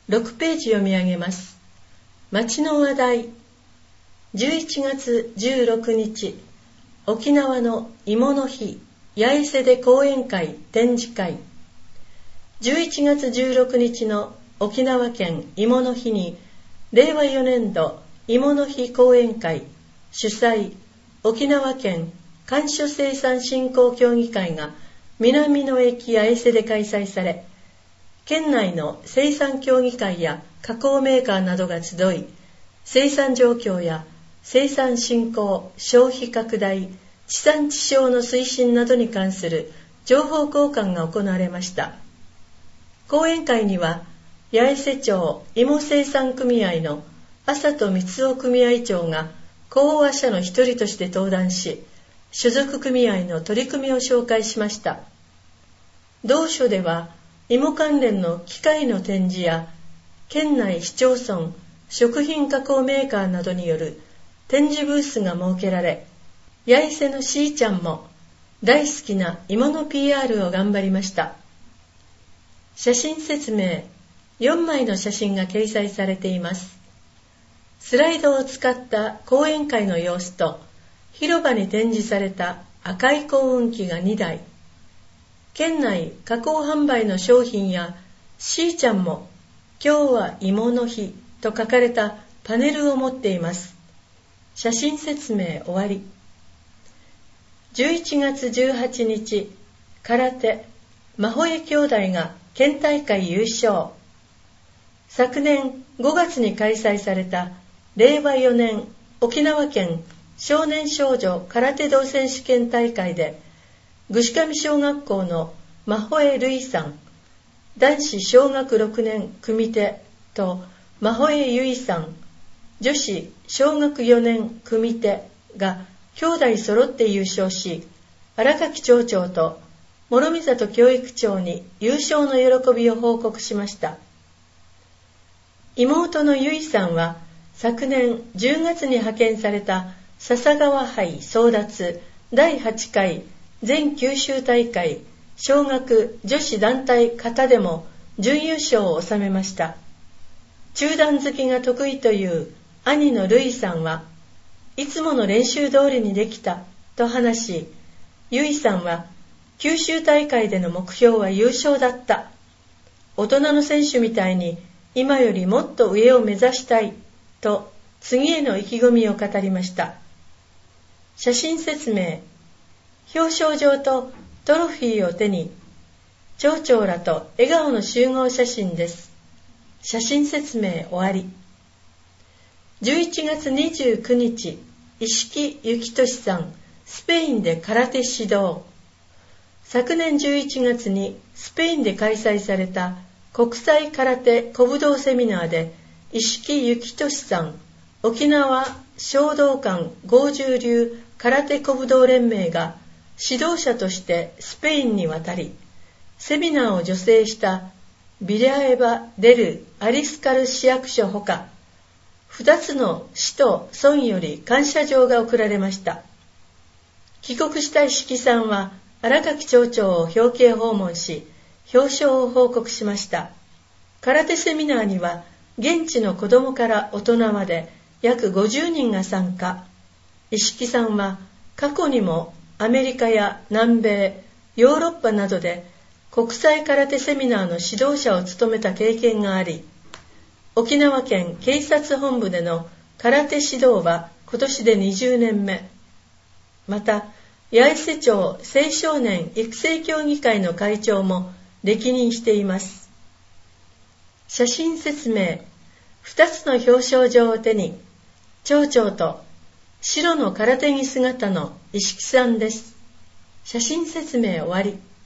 6ページ読み上げます。町の話題。11月16日、沖縄の芋の日、八重瀬で講演会、展示会。11月16日の沖縄県芋の日に、令和4年度芋の日講演会、主催、沖縄県甘薯生産振興協議会が南の駅八重瀬で開催され、県内の生産協議会や加工メーカーなどが集い、生産状況や生産振興、消費拡大、地産地消の推進などに関する情報交換が行われました。講演会には、八重瀬町芋生産組合の麻戸光夫組合長が講話者の一人として登壇し、所属組合の取り組みを紹介しました。同所では、芋関連の機械の展示や、県内市町村、食品加工メーカーなどによる展示ブースが設けられ、八重瀬のしーちゃんも大好きな芋の PR を頑張りました。写真説明、4枚の写真が掲載されています。スライドを使った講演会の様子と、広場に展示された赤い幸運旗が2台、県内加工販売の商品やしーちゃんも今日は芋の日と書かれたパネルを持っています。写真説明終わり。11月18日、空手、真帆江兄弟が県大会優勝。昨年5月に開催された令和4年沖縄県少年少女空手道選手権大会で、具志上小学校の真帆江瑠衣さん、男子小学6年組手と真帆江由衣さん、女子小学4年組手が兄弟揃って優勝し、荒垣町長と諸見里教育長に優勝の喜びを報告しました。妹の由衣さんは昨年10月に派遣された笹川杯争奪第8回全九州大会小学女子団体形でも準優勝を収めました。中段突きが得意という兄の瑠衣さんはいつもの練習通りにできたと話し、由衣さんは九州大会での目標は優勝だった。大人の選手みたいに今よりもっと上を目指したいと次への意気込みを語りました。写真説明、表彰状とトロフィーを手に町長らと笑顔の集合写真です。写真説明終わり。11月29日、石木幸俊さん、スペインで空手指導。昨年11月にスペインで開催された国際空手古武道セミナーで、石木幸俊さん、沖縄正道館豪十流空手古武道連盟が指導者としてスペインに渡り、セミナーを助成したビラエバ・デル・アリスカル市役所ほか、2つの市と村より感謝状が贈られました。帰国した石木さんは荒垣町長を表敬訪問し、表彰を報告しました。空手セミナーには現地の子どもから大人まで約50人が参加。石木さんは過去にもアメリカや南米、ヨーロッパなどで国際空手セミナーの指導者を務めた経験があり、沖縄県警察本部での空手指導は今年で20年目。また、八重瀬町青少年育成協議会の会長も歴任しています。写真説明、2つの表彰状を手に、町長と白の空手着姿の石木さんです。写真説明終わり。